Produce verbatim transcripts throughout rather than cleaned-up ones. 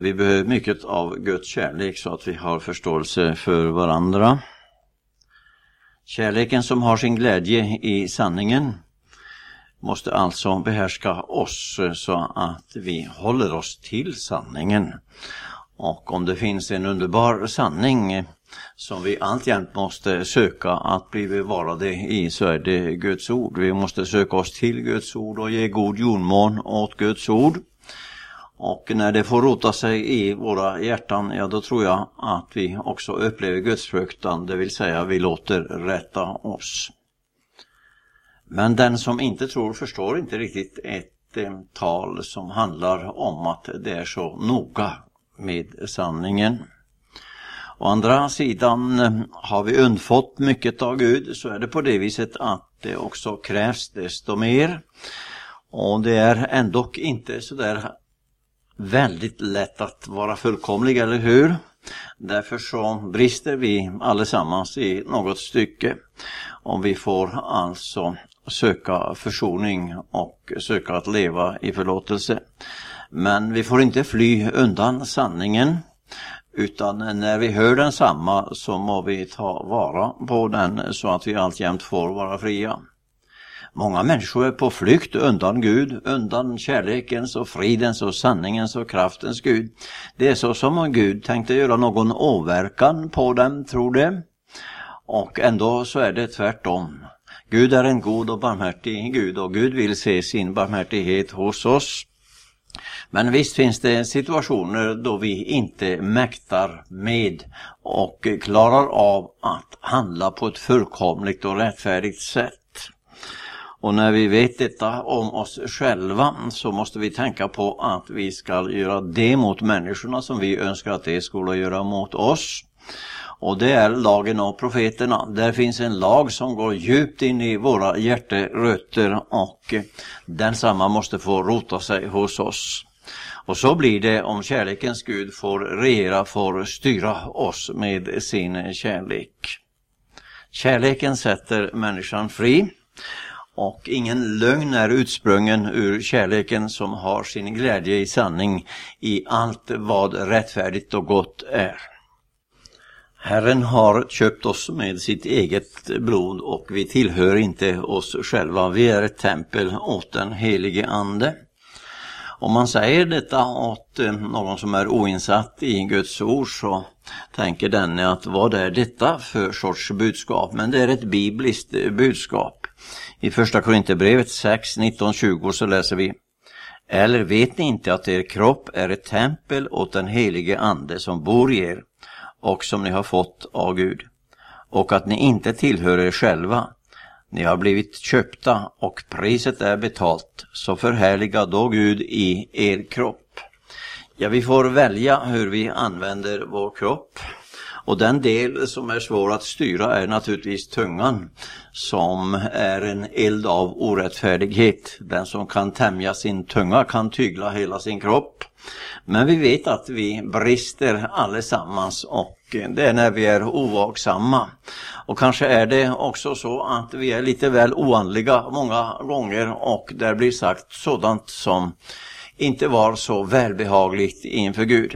Vi behöver mycket av Guds kärlek så att vi har förståelse för varandra. Kärleken som har sin glädje i sanningen måste alltså behärska oss så att vi håller oss till sanningen. Och om det finns en underbar sanning som vi alltjämt måste söka att bli bevarade i, så är det Guds ord. Vi måste söka oss till Guds ord och ge god jordmån åt Guds ord. Och när det får rota sig i våra hjärtan, ja då tror jag att vi också upplever Guds fruktan, det vill säga vi låter rätta oss. Men den som inte tror förstår inte riktigt ett eh, tal som handlar om att det är så noga med sanningen. Å andra sidan eh, har vi undfått mycket av Gud, så är det på det viset att det också krävs desto mer. Och det är ändå inte så där väldigt lätt att vara fullkomlig, eller hur? Därför så brister vi allesammans i något stycke. Om vi får alltså söka försoning och söka att leva i förlåtelse. Men vi får inte fly undan sanningen, utan när vi hör den samma så må vi ta vara på den så att vi alltjämt får vara fria. Många människor är på flykt undan Gud, undan kärlekens och fridens och sanningens och kraftens Gud. Det är så som om Gud tänkte göra någon åverkan på dem, tror det. Och ändå så är det tvärtom. Gud är en god och barmhärtig Gud, och Gud vill se sin barmhärtighet hos oss. Men visst finns det situationer då vi inte mäktar med och klarar av att handla på ett fullkomligt och rättfärdigt sätt. Och när vi vet detta om oss själva så måste vi tänka på att vi ska göra det mot människorna som vi önskar att det skulle göra mot oss. Och det är lagen av profeterna. Där finns en lag som går djupt in i våra hjärterötter, och densamma måste få rota sig hos oss. Och så blir det om kärlekens Gud får regera, får styra oss med sin kärlek. Kärleken sätter människan fri. Och ingen lögn är utsprungen ur kärleken som har sin glädje i sanning i allt vad rättfärdigt och gott är. Herren har köpt oss med sitt eget blod, och vi tillhör inte oss själva. Vi är ett tempel åt den helige ande. Om man säger detta åt någon som är oinsatt i Guds ord, så tänker den att vad är detta för sorts budskap? Men det är ett bibliskt budskap. I första Korinthierbrevet sex, nitton, tjugo så läser vi: Eller vet ni inte att er kropp är ett tempel åt den helige ande som bor i er och som ni har fått av Gud, och att ni inte tillhör er själva? Ni har blivit köpta och priset är betalt, så förhärliga då Gud i er kropp. Ja, vi får välja hur vi använder vår kropp. Och den del som är svår att styra är naturligtvis tungan, som är en eld av orättfärdighet. Den som kan tämja sin tunga kan tygla hela sin kropp. Men vi vet att vi brister allesammans, och det är när vi är ovaksamma. Och kanske är det också så att vi är lite väl oandliga många gånger, och där blir sagt sådant som inte var så välbehagligt inför Gud.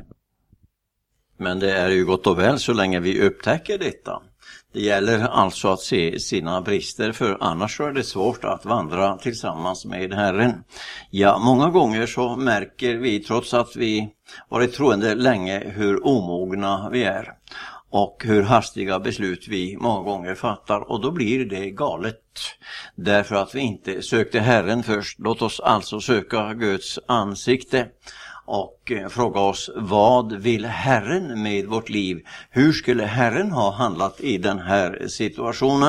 Men det är ju gott och väl så länge vi upptäcker detta. Det gäller alltså att se sina brister, för annars är det svårt att vandra tillsammans med Herren. Ja, många gånger så märker vi, trots att vi varit troende länge, hur omogna vi är. Och hur hastiga beslut vi många gånger fattar. Och då blir det galet. Därför att vi inte sökte Herren först. Låt oss alltså söka Guds ansikte. Och fråga oss, vad vill Herren med vårt liv? Hur skulle Herren ha handlat i den här situationen?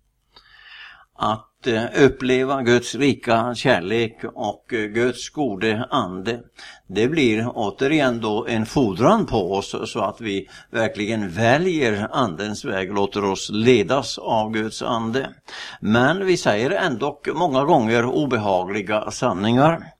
Att uppleva Guds rika kärlek och Guds gode ande, det blir återigen då en fordran på oss, så att vi verkligen väljer andens väg, låter oss ledas av Guds ande. Men vi säger ändå många gånger obehagliga sanningar.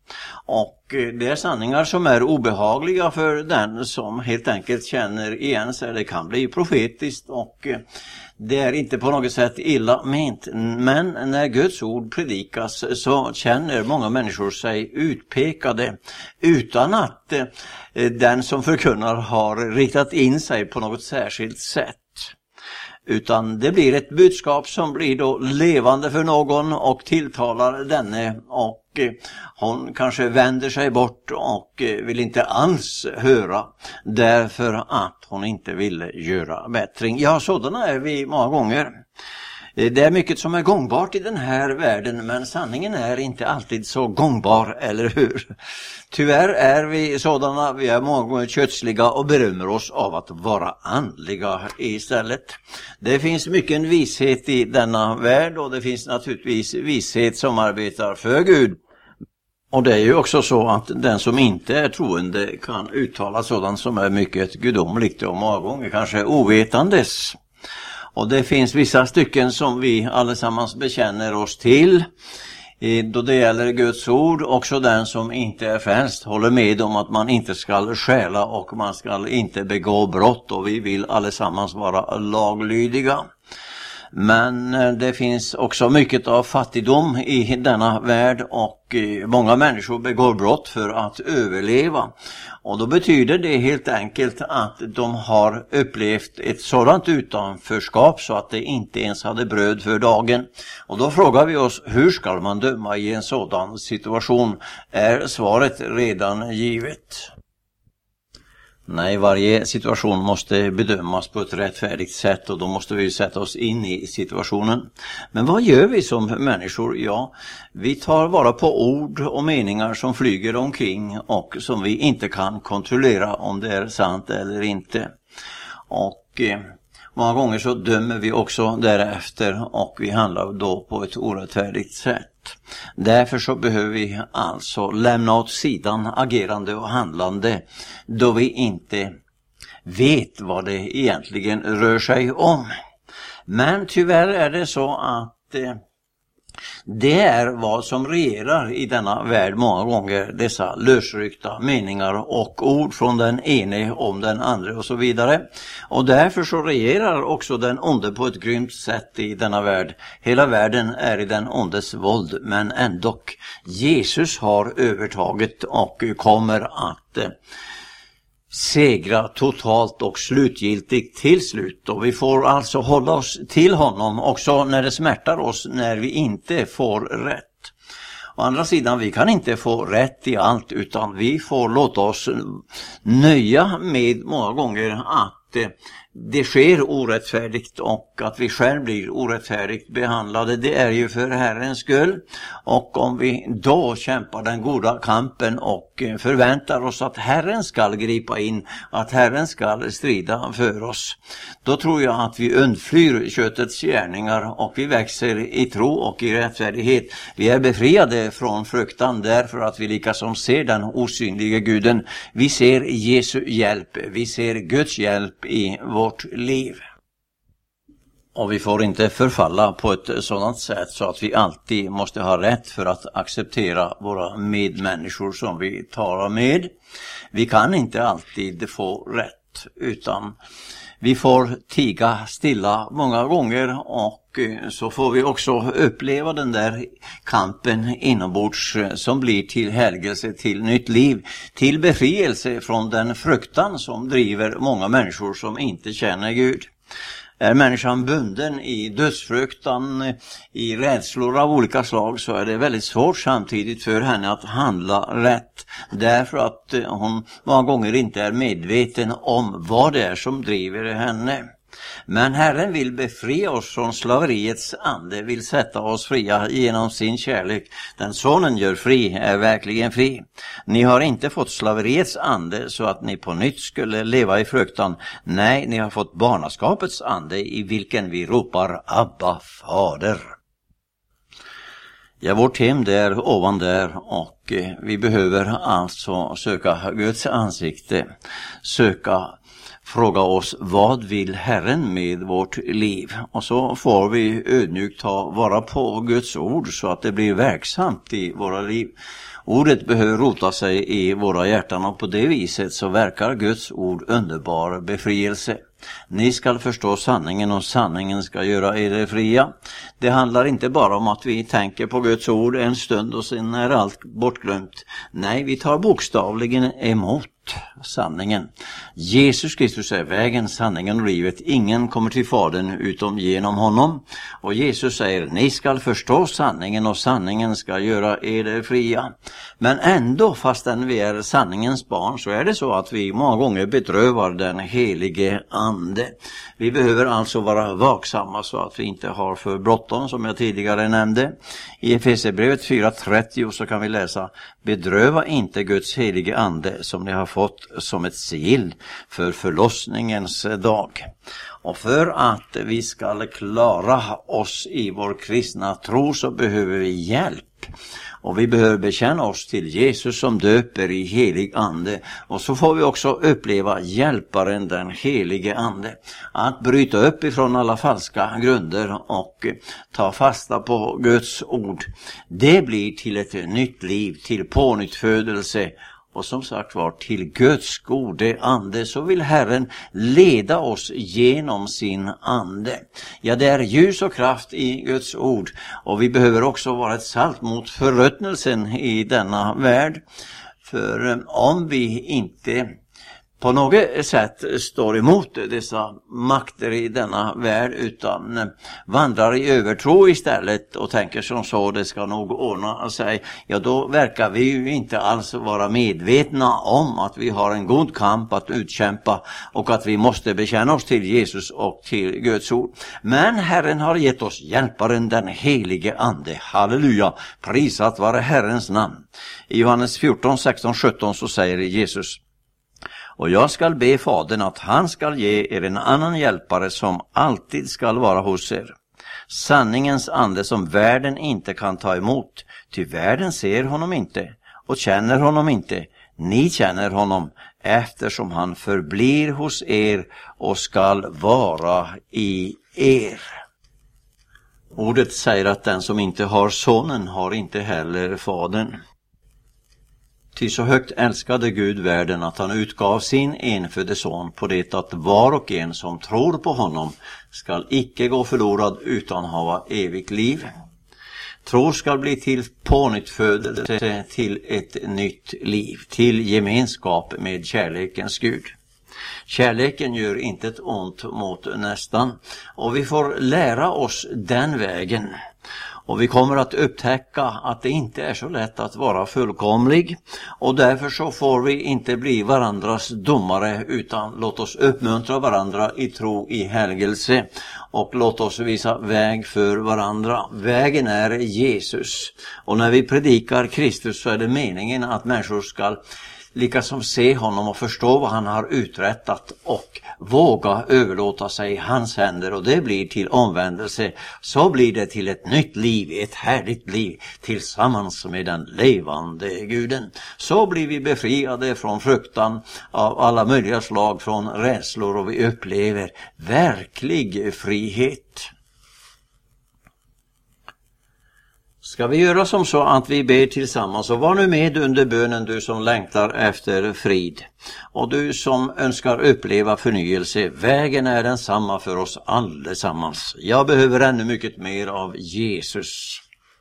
Och det är sanningar som är obehagliga för den som helt enkelt känner igen sig. Det kan bli profetiskt och det är inte på något sätt illa ment. Men när Guds ord predikas så känner många människor sig utpekade utan att den som förkunnar har riktat in sig på något särskilt sätt. Utan det blir ett budskap som blir då levande för någon och tilltalar denne, och hon kanske vänder sig bort och vill inte alls höra därför att hon inte ville göra bättring. Ja, sådana är vi många gånger. Det är mycket som är gångbart i den här världen, men sanningen är inte alltid så gångbar, eller hur? Tyvärr är vi sådana, vi är många gånger kötsliga och berömmer oss av att vara andliga istället. Det finns mycket vishet i denna värld, och det finns naturligtvis vishet som arbetar för Gud. Och det är ju också så att den som inte är troende kan uttala sådant som är mycket gudomligt och många gånger kanske ovetandes. Och det finns vissa stycken som vi allesammans bekänner oss till då det gäller Guds ord. Också den som inte är frälst håller med om att man inte ska stjäla och man ska inte begå brott, och vi vill allesammans vara laglydiga. Men det finns också mycket av fattigdom i denna värld, och många människor begår brott för att överleva. Och då betyder det helt enkelt att de har upplevt ett sådant utanförskap så att det inte ens hade bröd för dagen. Och då frågar vi oss, hur ska man döma i en sådan situation? Är svaret redan givet? Nej, varje situation måste bedömas på ett rättfärdigt sätt, och då måste vi sätta oss in i situationen. Men vad gör vi som människor? Ja, vi tar vara på ord och meningar som flyger omkring och som vi inte kan kontrollera om det är sant eller inte. Och eh, många gånger så dömer vi också därefter, och vi handlar då på ett orättfärdigt sätt. Därför så behöver vi alltså lämna åt sidan agerande och handlande då vi inte vet vad det egentligen rör sig om. Men tyvärr är det så att eh, det är vad som regerar i denna värld många gånger, dessa lösryckta meningar och ord från den ene om den andra och så vidare. Och därför så regerar också den onde på ett grymt sätt i denna värld. Hela världen är i den ondes våld, men ändå Jesus har övertaget och kommer att eh, segra totalt och slutgiltigt till slut. Och vi får alltså hålla oss till honom också när det smärtar oss, när vi inte får rätt. Å andra sidan, vi kan inte få rätt i allt, utan vi får låta oss nöja med många gånger att eh, det sker orättfärdigt och att vi själv blir orättfärdigt behandlade. Det är ju för Herrens skull. Och om vi då kämpar den goda kampen och förväntar oss att Herren ska gripa in, att Herren ska strida för oss, då tror jag att vi undflyr köttets gärningar och vi växer i tro och i rättfärdighet. Vi är befriade från fruktan därför att vi liksom ser den osynliga guden. Vi ser Jesu hjälp, vi ser Guds hjälp i vårt liv. Och vi får inte förfalla på ett sådant sätt så att vi alltid måste ha rätt för att acceptera våra medmänniskor som vi talar med. Vi kan inte alltid få rätt, utan vi får tiga stilla många gånger, och så får vi också uppleva den där kampen inombords som blir till helgelse, till nytt liv, till befrielse från den fruktan som driver många människor som inte känner Gud. Är människan bunden i dödsfruktan, i rädslor av olika slag, så är det väldigt svårt samtidigt för henne att handla rätt. Därför att hon många gånger inte är medveten om vad det är som driver henne. Men Herren vill befria oss från slaveriets ande, vill sätta oss fria genom sin kärlek. Den sonen gör fri är verkligen fri. Ni har inte fått slaveriets ande så att ni på nytt skulle leva i fruktan. Nej, ni har fått barnaskapets ande i vilken vi ropar Abba, Fader. Ja, vårt hem där ovan där, och eh, vi behöver alltså söka Guds ansikte, söka fråga oss, vad vill Herren med vårt liv? Och så får vi ödmjukt ta vara på Guds ord så att det blir verksamt i våra liv. Ordet behöver rota sig i våra hjärtan, och på det viset så verkar Guds ord underbar befrielse. Ni ska förstå sanningen, och sanningen ska göra er fria. Det handlar inte bara om att vi tänker på Guds ord en stund och sen är allt bortglömt. Nej, vi tar bokstavligen emot sanningen. Jesus Kristus är vägen, sanningen och livet. Ingen kommer till Fadern utom genom honom. Och Jesus säger, ni ska förstå sanningen, och sanningen ska göra er fria. Men ändå, fastän vi är sanningens barn, så är det så att vi många gånger bedrövar den helige ande. Vi behöver alltså vara vaksamma så att vi inte har för bråttom, som jag tidigare nämnde. I Efesierbrevet fyra trettio så kan vi läsa, bedröva inte Guds helige ande som ni har fått som ett sigill för förlossningens dag. Och för att vi ska klara oss i vår kristna tro så behöver vi hjälp. Och vi behöver bekänna oss till Jesus som döper i helig ande. Och så får vi också uppleva hjälparen, den helige ande. Att bryta upp ifrån alla falska grunder och ta fasta på Guds ord. Det blir till ett nytt liv, till pånyttfödelse. Och som sagt var, till Guds gode ande så vill Herren leda oss genom sin ande. Ja, det är ljus och kraft i Guds ord. Och vi behöver också vara ett salt mot förruttnelsen i denna värld. För om vi inte på något sätt står emot dessa makter i denna värld, utan vandrar i övertro istället och tänker som så, det ska nog ordna sig, ja då verkar vi ju inte alls vara medvetna om att vi har en god kamp att utkämpa och att vi måste bekänna oss till Jesus och till Guds ord. Men Herren har gett oss hjälparen, den helige ande. Halleluja, prisat vare Herrens namn. I Johannes fjorton sexton sjutton så säger Jesus, och jag skall be Fadern att han skall ge er en annan hjälpare som alltid skall vara hos er. Sanningens ande som världen inte kan ta emot, ty världen ser honom inte och känner honom inte. Ni känner honom eftersom han förblir hos er och skall vara i er. Ordet säger att den som inte har sonen har inte heller fadern. Ty så högt älskade Gud världen att han utgav sin enfödde son på det att var och en som tror på honom skall icke gå förlorad utan ha evigt liv. Tro skall bli till pånyttfödelse, till ett nytt liv, till gemenskap med kärlekens Gud. Kärleken gör inte ett ont mot nästan, och vi får lära oss den vägen. Och vi kommer att upptäcka att det inte är så lätt att vara fullkomlig. Och därför så får vi inte bli varandras domare, utan låt oss uppmuntra varandra i tro i helgelse. Och låt oss visa väg för varandra. Vägen är Jesus. Och när vi predikar Kristus så är det meningen att människor ska lika som se honom och förstå vad han har uträttat och våga överlåta sig i hans händer, och det blir till omvändelse. Så blir det till ett nytt liv, ett härligt liv tillsammans med den levande Guden. Så blir vi befriade från fruktan av alla möjliga slag, från rädslor, och vi upplever verklig frihet. Ska vi göra som så att vi ber tillsammans, och var nu med under bönen, du som längtar efter frid och du som önskar uppleva förnyelse. Vägen är densamma för oss allesammans. Jag behöver ännu mycket mer av Jesus.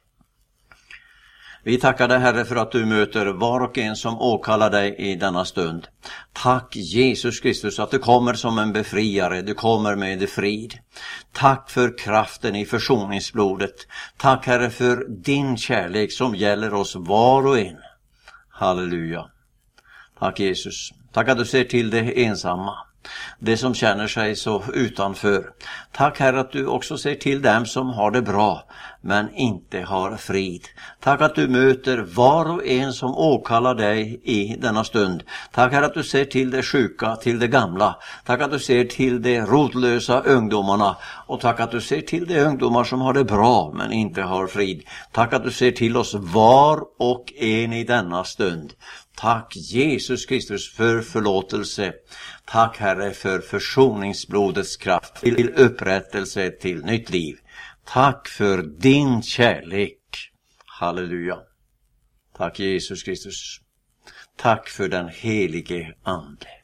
Vi tackar dig, Herre, för att du möter var och en som åkallar dig i denna stund. Tack Jesus Kristus att du kommer som en befriare, du kommer med frid. Tack för kraften i försoningsblodet. Tack, Herre, för din kärlek som gäller oss var och en. Halleluja. Tack Jesus. Tack att du ser till det ensamma, det som känner sig så utanför. Tack, Herre, att du också ser till dem som har det bra men inte har frid. Tack att du möter var och en som åkallar dig i denna stund. Tack, Herre, att du ser till det sjuka, till det gamla. Tack att du ser till de rotlösa ungdomarna, och tack att du ser till de ungdomar som har det bra men inte har frid. Tack att du ser till oss var och en i denna stund. Tack Jesus Kristus för förlåtelse. Tack, Herre, för försoningsblodets kraft till upprättelse, till nytt liv. Tack för din kärlek. Halleluja. Tack Jesus Kristus. Tack för den helige Ande.